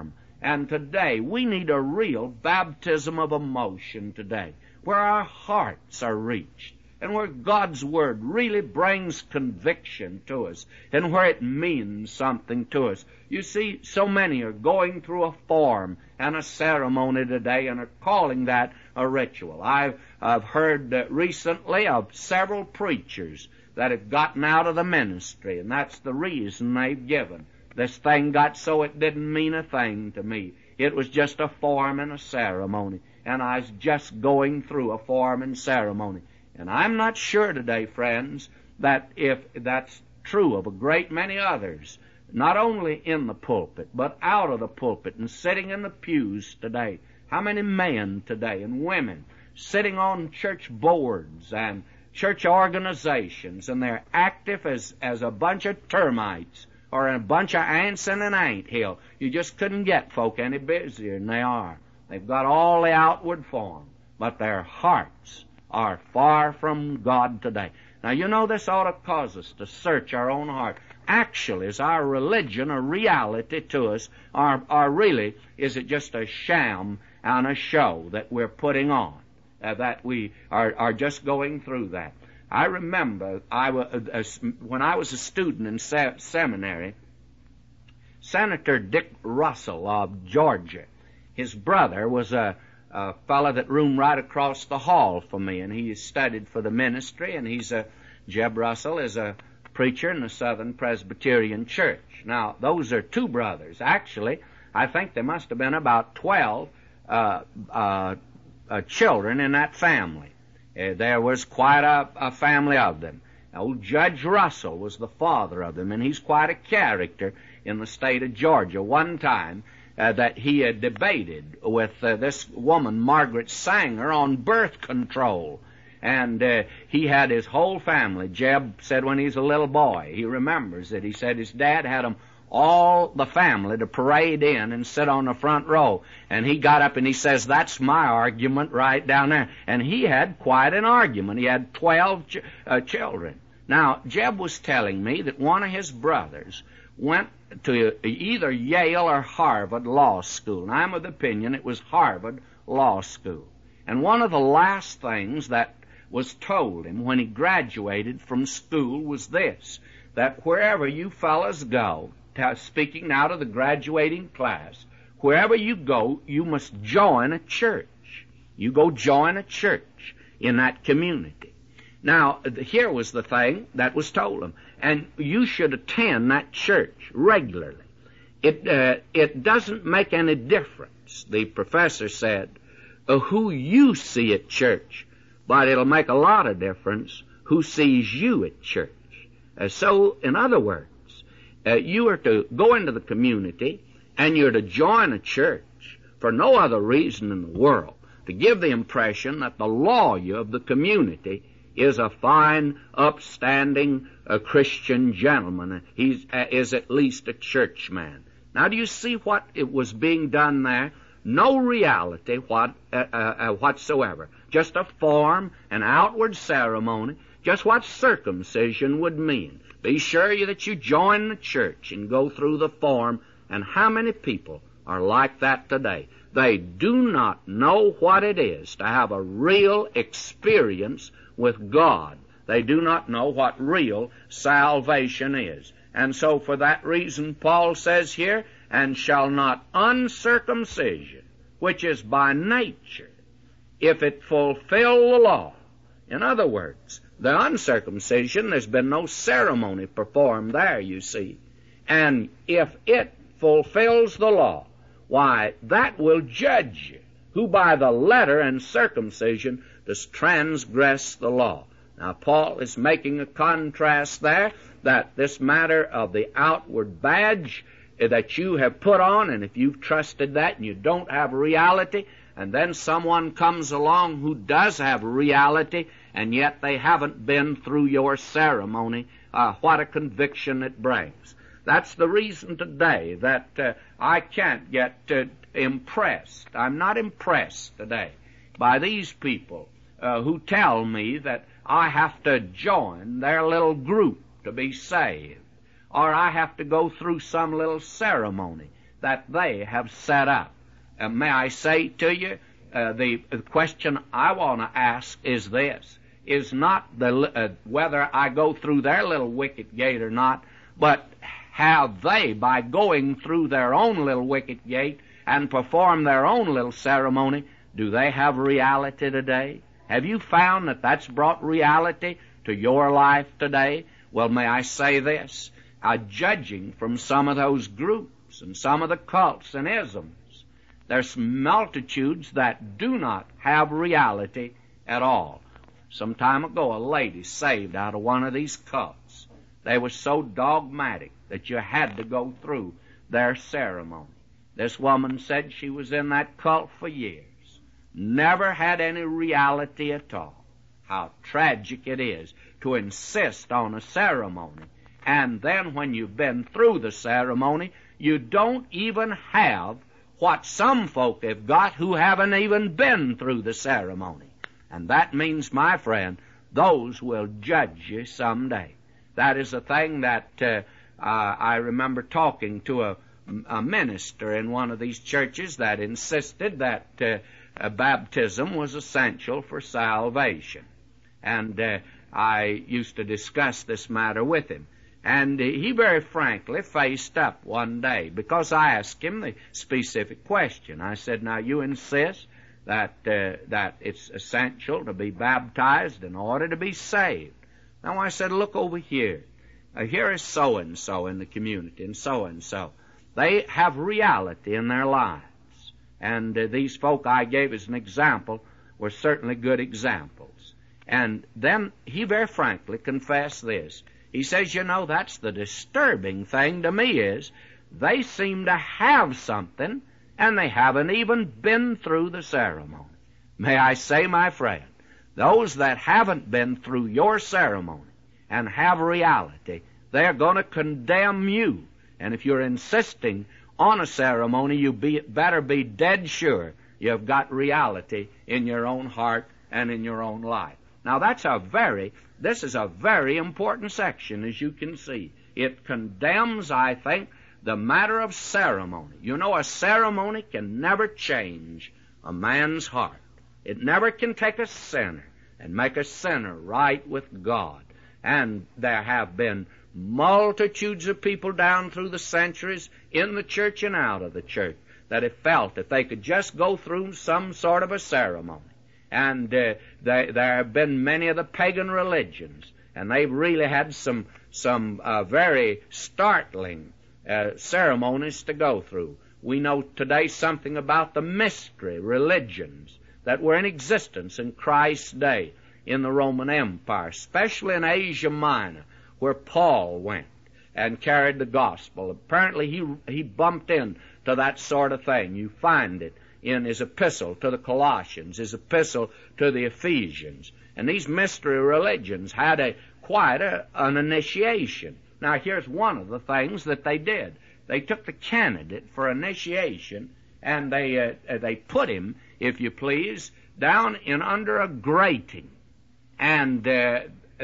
A: And today, we need a real baptism of emotion today, where our hearts are reached, and where God's Word really brings conviction to us, and where it means something to us. You see, so many are going through a form and a ceremony today and are calling that a ritual. I've, I've heard uh, recently of several preachers that have gotten out of the ministry, and that's the reason they've given. This thing got so it didn't mean a thing to me. It was just a form and a ceremony, and I was just going through a form and ceremony. And I'm not sure today, friends, that if that's true of a great many others, not only in the pulpit, but out of the pulpit and sitting in the pews today, how many men today and women sitting on church boards and church organizations, and they're active as, as a bunch of termites or a bunch of ants in an ant hill. You just couldn't get folk any busier than they are. They've got all the outward form, but their hearts are far from God today. Now, you know, this ought to cause us to search our own heart. Actually, is our religion a reality to us, or, or really is it just a sham and a show that we're putting on, uh, that we are, are just going through that? I remember I was, uh, when I was a student in se- seminary, Senator Dick Russell of Georgia, his brother was a a fellow that roomed right across the hall from me, and he studied for the ministry, and he's a, Jeb Russell is a preacher in the Southern Presbyterian Church. Now, those are two brothers. Actually, I think there must have been about twelve uh, uh, uh, children in that family. Uh, there was quite a, a family of them. Old Judge Russell was the father of them, and he's quite a character in the state of Georgia. One time, Uh, that he had debated with uh, this woman, Margaret Sanger, on birth control. And uh, he had his whole family. Jeb said when he was a little boy, he remembers it, he said his dad had them, all the family, to parade in and sit on the front row. And he got up and he says, that's my argument right down there. And he had quite an argument. He had twelve ch- uh, children. Now, Jeb was telling me that one of his brothers went to either Yale or Harvard Law School. And I'm of the opinion it was Harvard Law School. And one of the last things that was told him when he graduated from school was this, that wherever you fellas go, speaking now to the graduating class, wherever you go, you must join a church. You go join a church in that community. Now, here was the thing that was told him. And you should attend that church regularly. It uh, it doesn't make any difference, the professor said, uh, who you see at church, but it'll make a lot of difference who sees you at church. Uh, so, in other words, uh, you are to go into the community and you're to join a church for no other reason in the world, to give the impression that the lawyer of the community is a fine, upstanding uh, Christian gentleman. He uh, is at least a churchman. Now, do you see what it was being done there? No reality what, uh, uh, whatsoever. Just a form, an outward ceremony, just what circumcision would mean. Be sure that you join the church and go through the form. And how many people are like that today? They do not know what it is to have a real experience with God. They do not know what real salvation is. And so for that reason, Paul says here, and shall not uncircumcision, which is by nature, if it fulfill the law. In other words, the uncircumcision, there's been no ceremony performed there, you see. And if it fulfills the law, why, that will judge you, who by the letter and circumcision does transgress the law. Now, Paul is making a contrast there, that this matter of the outward badge that you have put on, and if you've trusted that and you don't have reality, and then someone comes along who does have reality, and yet they haven't been through your ceremony, uh, what a conviction it brings. That's the reason today that uh, I can't get uh, impressed. I'm not impressed today by these people uh, who tell me that I have to join their little group to be saved, or I have to go through some little ceremony. that they have set up. Uh, may I say to you, uh, the, the question I want to ask is this, is not the, uh, whether I go through their little wicket gate or not, but have they, by going through their own little wicket gate and perform their own little ceremony, do they have reality today? Have you found that that's brought reality to your life today? Well, may I say this, uh, judging from some of those groups and some of the cults and isms, there's multitudes that do not have reality at all. Some time ago, a lady saved out of one of these cults. They were so dogmatic that you had to go through their ceremony. This woman said she was in that cult for years, never had any reality at all. How tragic it is to insist on a ceremony, and then when you've been through the ceremony, you don't even have what some folk have got who haven't even been through the ceremony. And that means, my friend, those will judge you someday. That is a thing that uh, uh, I remember talking to a, a minister in one of these churches that insisted that uh, uh, baptism was essential for salvation. And uh, I used to discuss this matter with him. And uh, he very frankly faced up one day, because I asked him the specific question. I said, now you insist that uh, that it's essential to be baptized in order to be saved. Now I said, look over here. Uh, here is so-and-so in the community, and so-and-so. They have reality in their lives. And uh, these folk I gave as an example were certainly good examples. And then he very frankly confessed this. He says, you know, that's the disturbing thing to me is they seem to have something, and they haven't even been through the ceremony. May I say, my friend, those that haven't been through your ceremony and have reality, they're going to condemn you. And if you're insisting on a ceremony, you be, better be dead sure you've got reality in your own heart and in your own life. Now, that's a very, this is a very important section, as you can see. It condemns, I think, the matter of ceremony. You know, a ceremony can never change a man's heart. It never can take a sinner and make a sinner right with God. And there have been multitudes of people down through the centuries, in the church and out of the church, that have felt that they could just go through some sort of a ceremony. And uh, there, there have been many of the pagan religions, and they've really had some, some uh, very startling Uh, ceremonies to go through. We know today something about the mystery religions that were in existence in Christ's day in the Roman Empire, especially in Asia Minor, where Paul went and carried the gospel. Apparently he he bumped into that sort of thing. You find it in his epistle to the Colossians, his epistle to the Ephesians. And these mystery religions had a quite a, an initiation. Now, here's one of the things that they did. They took the candidate for initiation, and they uh, they put him, if you please, down in under a grating. And uh,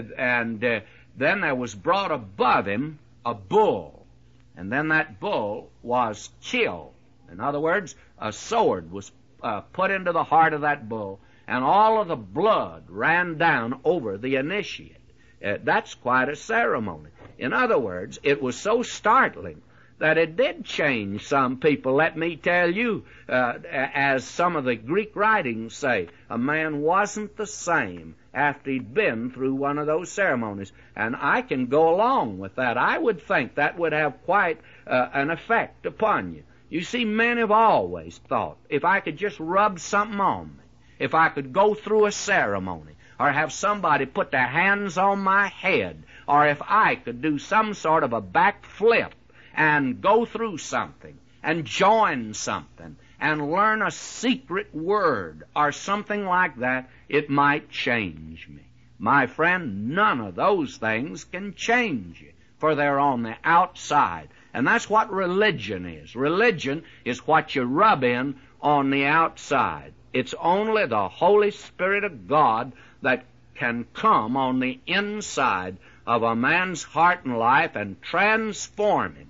A: and uh, then there was brought above him a bull. And then that bull was killed. In other words, a sword was uh, put into the heart of that bull, and all of the blood ran down over the initiate. Uh, that's quite a ceremony. In other words, it was so startling that it did change some people. Let me tell you, uh, as some of the Greek writings say, a man wasn't the same after he'd been through one of those ceremonies. And I can go along with that. I would think that would have quite uh, an effect upon you. You see, men have always thought, if I could just rub something on me, if I could go through a ceremony, or have somebody put their hands on my head, or if I could do some sort of a back flip and go through something and join something and learn a secret word or something like that, it might change me. My friend, none of those things can change you, for they're on the outside. And that's what religion is. Religion is what you rub in on the outside. It's only the Holy Spirit of God that can come on the inside of a man's heart and life and transform him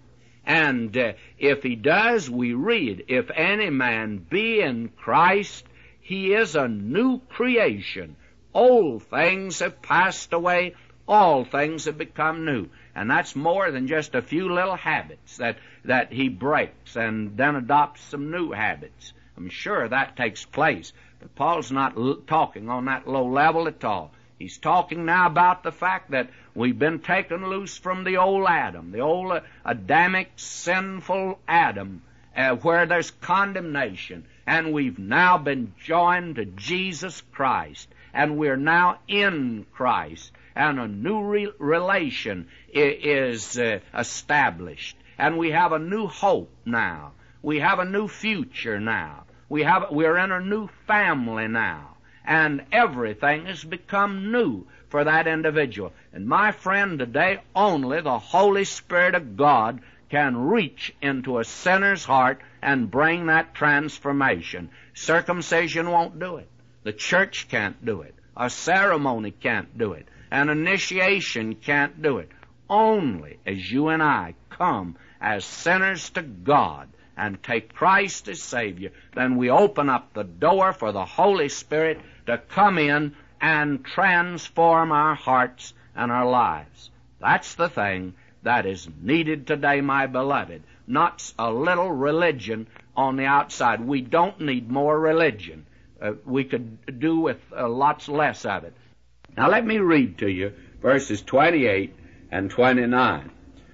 A: And uh, if he does, we read, if any man be in Christ, he is a new creation. Old things have passed away, all things have become new. And that's more than just a few little habits that, that he breaks and then adopts some new habits. I'm sure that takes place. But Paul's not l- talking on that low level at all. He's talking now about the fact that we've been taken loose from the old Adam, the old uh, Adamic sinful Adam, uh, where there's condemnation. And we've now been joined to Jesus Christ. And we're now in Christ. And a new re- relation I- is uh, established. And we have a new hope now. We have a new future now. We have, we're in a new family now. And everything has become new for that individual. And my friend, today only the Holy Spirit of God can reach into a sinner's heart and bring that transformation. Circumcision won't do it. The church can't do it. A ceremony can't do it. An initiation can't do it. Only as you and I come as sinners to God and take Christ as Savior, then we open up the door for the Holy Spirit to come in and transform our hearts and our lives. That's the thing that is needed today, my beloved. Not a little religion on the outside. We don't need more religion. Uh, we could do with uh, lots less of it. Now let me read to you verses twenty-eight and twenty-nine.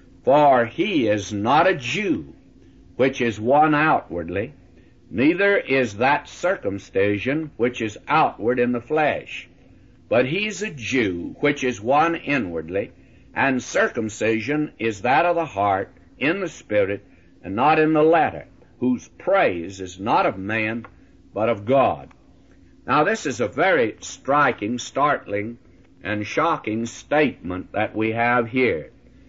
A: For he is not a Jew, which is one outwardly, neither is that circumcision which is outward in the flesh. But he's a Jew, which is one inwardly, and circumcision is that of the heart, in the spirit, and not in the letter, whose praise is not of man, but of God. Now this is a very striking, startling, and shocking statement that we have here.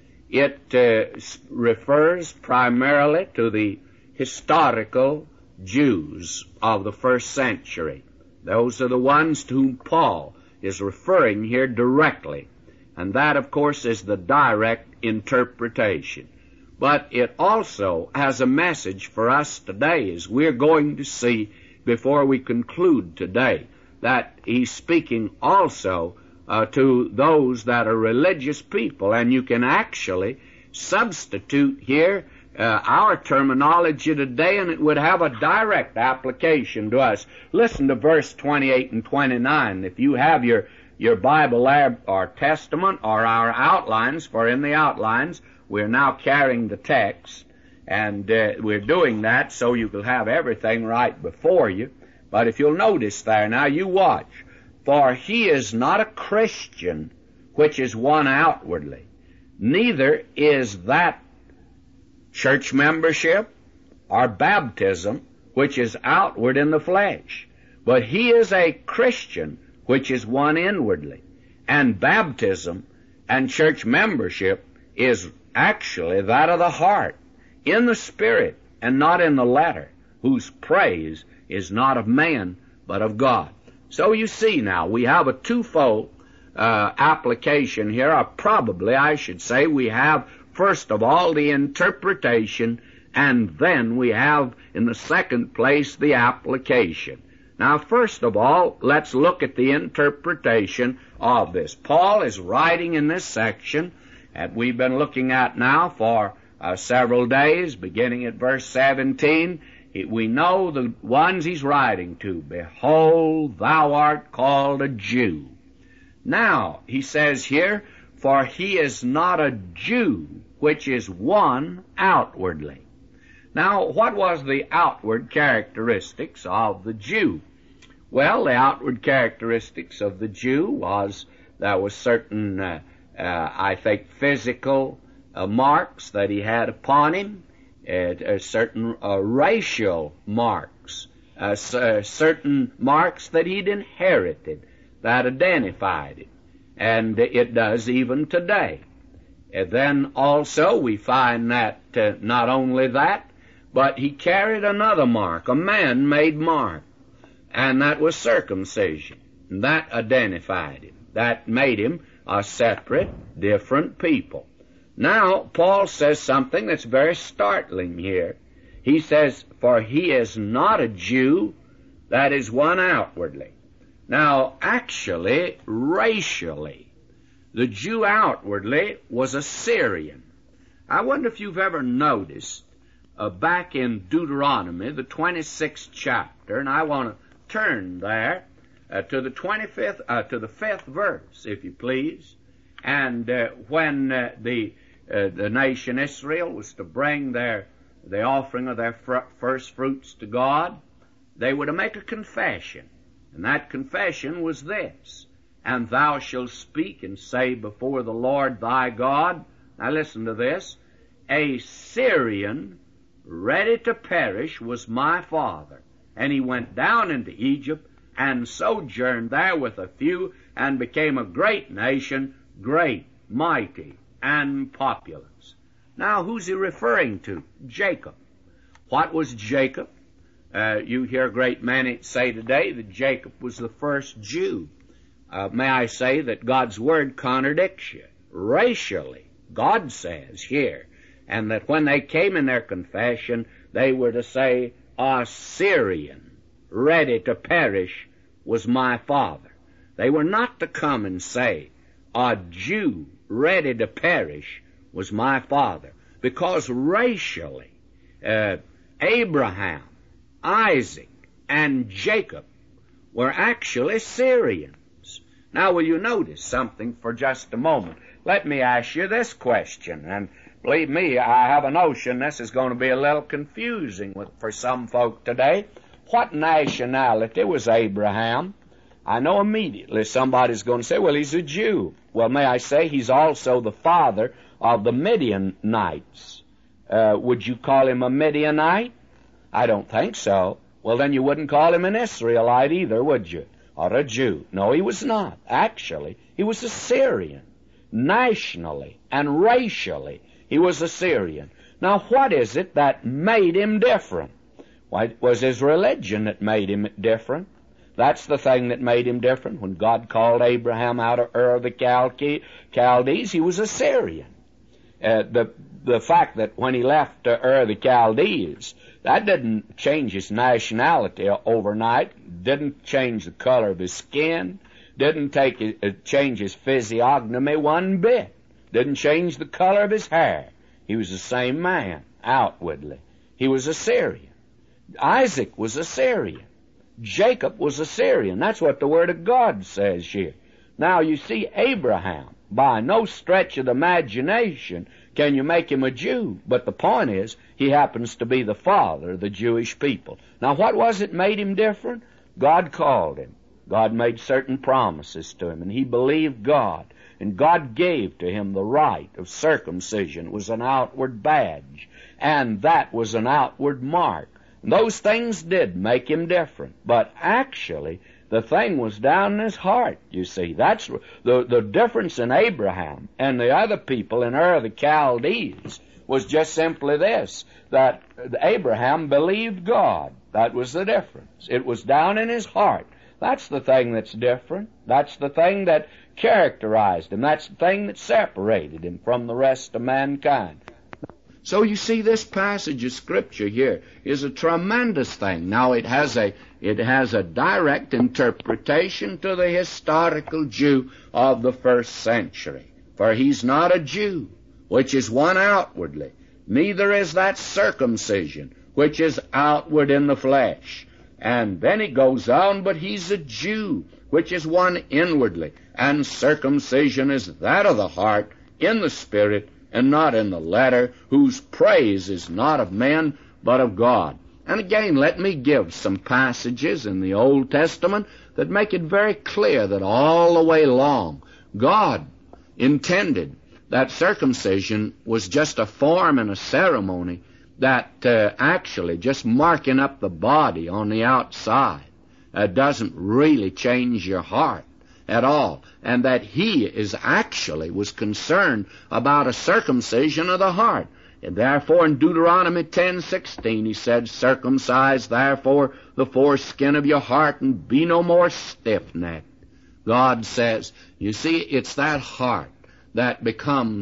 A: It uh, refers primarily to the historical Jews of the first century. Those are the ones to whom Paul is referring here directly. And that, of course, is the direct interpretation. But it also has a message for us today, as we're going to see before we conclude today, that he's speaking also Uh, to those that are religious people. And you can actually substitute here uh, our terminology today, and it would have a direct application to us. Listen to verse twenty-eight and twenty-nine. If you have your, your Bible or Testament or our outlines, for in the outlines we're now carrying the text, and uh, we're doing that so you will have everything right before you. But if you'll notice there, now you watch. For he is not a Christian, which is one outwardly, neither is that church membership or baptism, which is outward in the flesh. But he is a Christian, which is one inwardly. And baptism and church membership is actually that of the heart, in the spirit, and not in the letter, whose praise is not of man, but of God. So you see now, we have a twofold uh, application here, or probably I should say we have, first of all, the interpretation, and then we have, in the second place, the application. Now, first of all, let's look at the interpretation of this. Paul is writing in this section that we've been looking at now for uh, several days, beginning at verse seventeen. We know the ones he's writing to. Behold, thou art called a Jew. Now, he says here, for he is not a Jew, which is one outwardly. Now, what was the outward characteristics of the Jew? Well, the outward characteristics of the Jew was, there was certain, uh, uh, I think, physical uh, marks that he had upon him. Uh, certain uh, racial marks, uh, uh, certain marks that he'd inherited that identified him, and it does even today. And then also we find that uh, not only that, but he carried another mark, a man-made mark, and that was circumcision. And that identified him. That made him a separate, different people. Now, Paul says something that's very startling here. He says, for he is not a Jew, that is one outwardly. Now, actually, racially, the Jew outwardly was a Syrian. I wonder if you've ever noticed, uh, back in Deuteronomy, the twenty-sixth chapter, and I want to turn there uh, to the twenty-fifth, uh, to the fifth verse, if you please. And uh, when uh, the uh, the nation Israel was to bring their the offering of their fr- first fruits to God, they were to make a confession. And that confession was this: and thou shalt speak and say before the Lord thy God, now listen to this, a Syrian ready to perish was my father, and he went down into Egypt and sojourned there with a few, and became a great nation, great, mighty, and populous. Now, who's he referring to? Jacob. What was Jacob? Uh, you hear a great many say today that Jacob was the first Jew. Uh, may I say that God's Word contradicts you. Racially, God says here, and that when they came in their confession, they were to say, a Syrian, ready to perish, was my father. They were not to come and say, a Jew, ready to perish, was my father. Because racially, uh, Abraham, Isaac, and Jacob were actually Syrians. Now, will you notice something for just a moment? Let me ask you this question, and believe me, I have a notion this is going to be a little confusing with, for some folk today. What nationality was Abraham? I know immediately somebody's going to say, well, he's a Jew. Well, may I say he's also the father of the Midianites. Uh, would you call him a Midianite? I don't think so. Well, then you wouldn't call him an Israelite either, would you? Or a Jew. No, he was not. Actually, he was a Syrian. Nationally and racially, he was a Syrian. Now, what is it that made him different? Why, it was his religion that made him different. That's the thing that made him different. When God called Abraham out of Ur of the Chaldees, he was a Syrian. Uh, the the fact that when he left uh, Ur of the Chaldees, that didn't change his nationality overnight, didn't change the color of his skin, didn't take uh, change his physiognomy one bit, didn't change the color of his hair. He was the same man outwardly. He was a Syrian. Isaac was a Syrian. Jacob was a Syrian. That's what the Word of God says here. Now, you see, Abraham, by no stretch of the imagination can you make him a Jew. But the point is, he happens to be the father of the Jewish people. Now, what was it made him different? God called him. God made certain promises to him, and he believed God. And God gave to him the right of circumcision. It was an outward badge, and that was an outward mark. And those things did make him different. But actually, the thing was down in his heart, you see. That's the, the difference in Abraham and the other people in Ur of the Chaldees was just simply this, that Abraham believed God. That was the difference. It was down in his heart. That's the thing that's different. That's the thing that characterized him. That's the thing that separated him from the rest of mankind. So you see, this passage of Scripture here is a tremendous thing. Now, it has a it has a direct interpretation to the historical Jew of the first century. For he's not a Jew, which is one outwardly. Neither is that circumcision, which is outward in the flesh. And then he goes on, but he's a Jew, which is one inwardly. And circumcision is that of the heart, in the spirit, and not in the letter, whose praise is not of men, but of God. And again, let me give some passages in the Old Testament that make it very clear that all the way along, God intended that circumcision was just a form and a ceremony that uh, actually just marking up the body on the outside uh, doesn't really change your heart at all, and that he is actually was concerned about a circumcision of the heart. And therefore in Deuteronomy ten sixteen he said, circumcise therefore the foreskin of your heart and be no more stiff-necked. God says, you see, it's that heart that becomes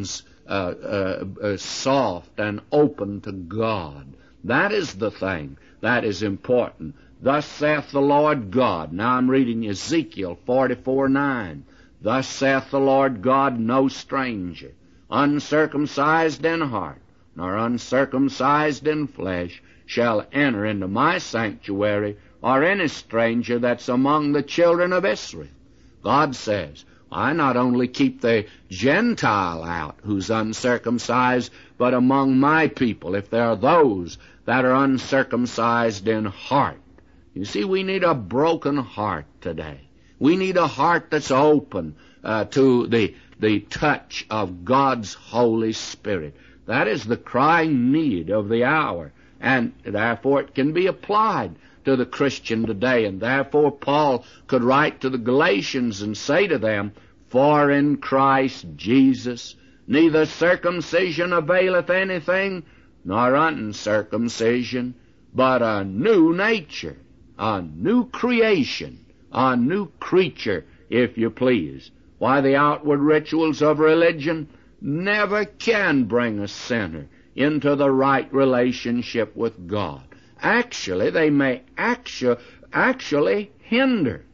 A: uh, uh, uh, soft and open to God. That is the thing that is important. Thus saith the Lord God. Now I'm reading Ezekiel forty-four nine. Thus saith the Lord God, no stranger, uncircumcised in heart, nor uncircumcised in flesh, shall enter into my sanctuary, or any stranger that's among the children of Israel. God says, I not only keep the Gentile out who's uncircumcised, but among my people, if there are those that are uncircumcised in heart. You see, we need a broken heart today. We need a heart that's open uh, to the, the touch of God's Holy Spirit. That is the crying need of the hour, and therefore it can be applied to the Christian today. And therefore Paul could write to the Galatians and say to them, for in Christ Jesus neither circumcision availeth anything, nor uncircumcision, but a new nature, a new creation, a new creature, if you please. Why, the outward rituals of religion never can bring a sinner into the right relationship with God. Actually, they may actu- actually hinder.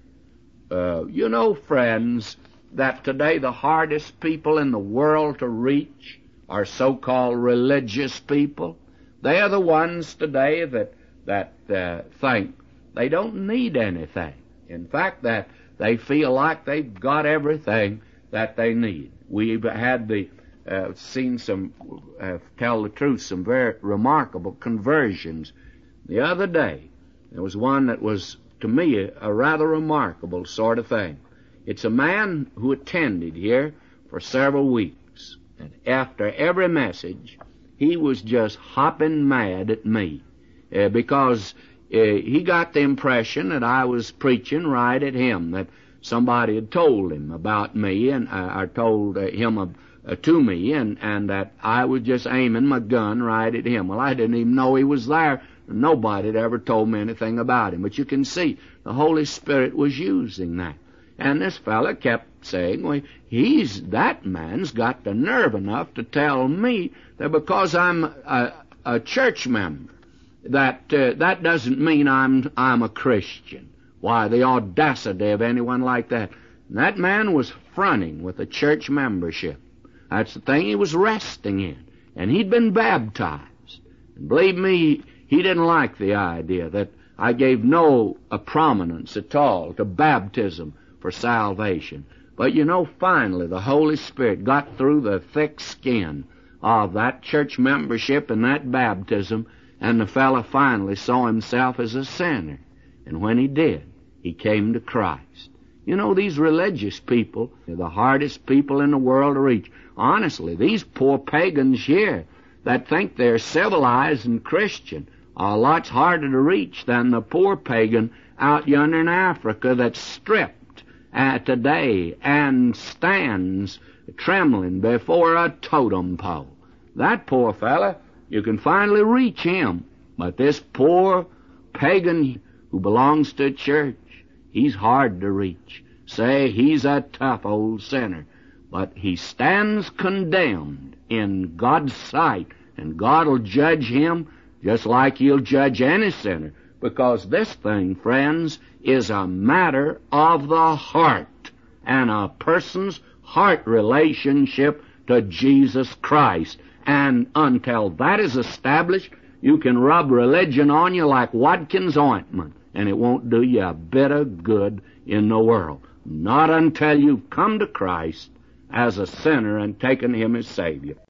A: Uh, you know, friends, that today the hardest people in the world to reach are so-called religious people. They are the ones today that that uh, think they don't need anything. In fact, that they feel like they've got everything that they need. We've had the uh, seen some, uh, tell the truth, some very remarkable conversions. The other day, there was one that was, to me, a, a rather remarkable sort of thing. It's a man who attended here for several weeks, and after every message, he was just hopping mad at me uh, because uh, he got the impression that I was preaching right at him, that somebody had told him about me, and I, I told uh, him uh, uh, to me, and, and that I was just aiming my gun right at him. Well, I didn't even know he was there. Nobody had ever told me anything about him. But you can see the Holy Spirit was using that. And this fella kept saying, well, he's, that man's got the nerve enough to tell me that because I'm a, a church member, that uh, that doesn't mean I'm I'm a Christian. Why, the audacity of anyone like that. And that man was fronting with a church membership. That's the thing he was resting in. And he'd been baptized. And believe me, he didn't like the idea that I gave no uh, prominence at all to baptism for salvation. But you know, finally the Holy Spirit got through the thick skin of that church membership and that baptism, and the fellow finally saw himself as a sinner. And when he did, he came to Christ. You know, these religious people are the hardest people in the world to reach. Honestly, these poor pagans here that think they're civilized and Christian are lots harder to reach than the poor pagan out yonder in Africa that's stripped uh, today and stands trembling before a totem pole. That poor fella, you can finally reach him. But this poor pagan who belongs to a church, he's hard to reach. Say, he's a tough old sinner. But he stands condemned in God's sight, and God will judge him just like he'll judge any sinner. Because this thing, friends, is a matter of the heart, and a person's heart relationship to Jesus Christ. And until that is established, you can rub religion on you like Watkins ointment, and it won't do you a bit of good in the world. Not until you've come to Christ as a sinner and taken him as Savior.